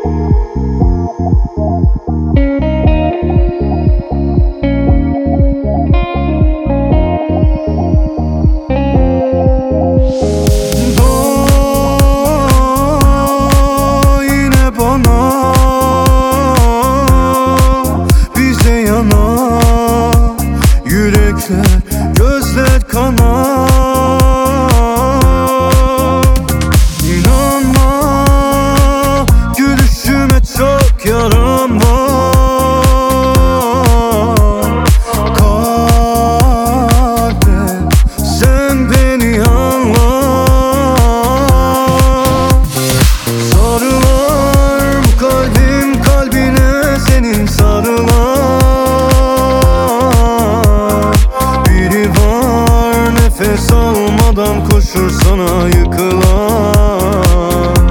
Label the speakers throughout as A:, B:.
A: Gözler kanar. İnanma, gülüşüme çok yaram var. Kalbe sen beni anla. Sarılar bu kalbim kalbine, senin sarılar. Nefes almadan koşur sana yıkılan.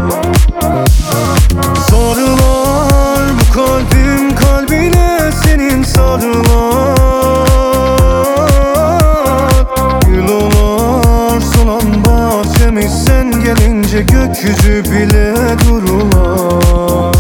A: Sarılar bu kalbim kalbine, senin sarılar. Gül olar solan bahçemiz, sen gelince gökyüzü bile durular.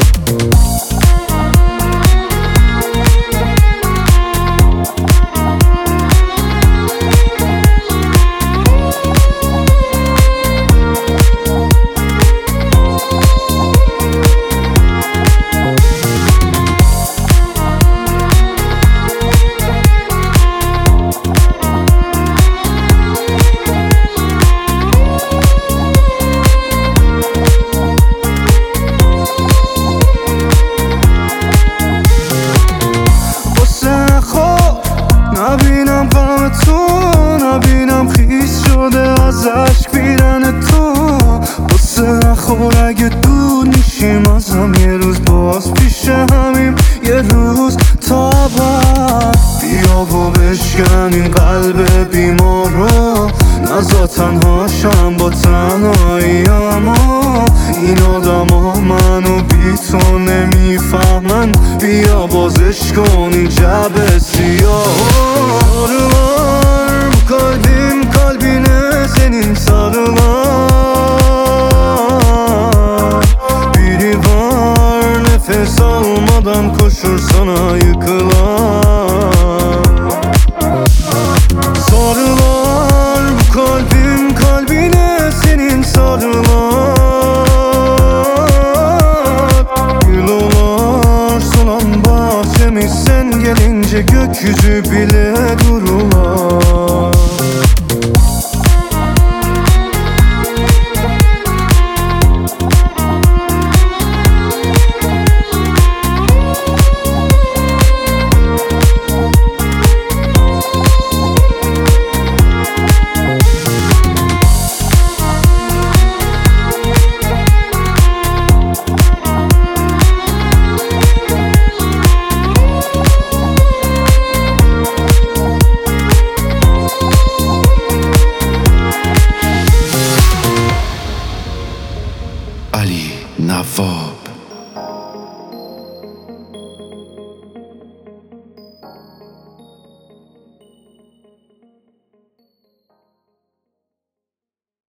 A: نبینم غم تو، نبینم خیس شده از عشق بیرن تو. قصه نخور اگه دور میشیم ازم یه روز، باز پیش همیم یه روز تا بعد. بیا و بشکن این قلب بیمار رو، نزا تنهاشم با تنهایی‌امو. این آدما منو بی تو نمیفهمن، بیا بازش کن این جبه سیاه. Sarılar bu kalbim kalbine, senin sarılar. Biri var nefes almadan koşur sana yıkılan. Sarılar bu kalbim kalbine, senin sarılar. Gül olar solan bahçemiz, sen gelince gökyüzü bile durular.
B: Ali Navob.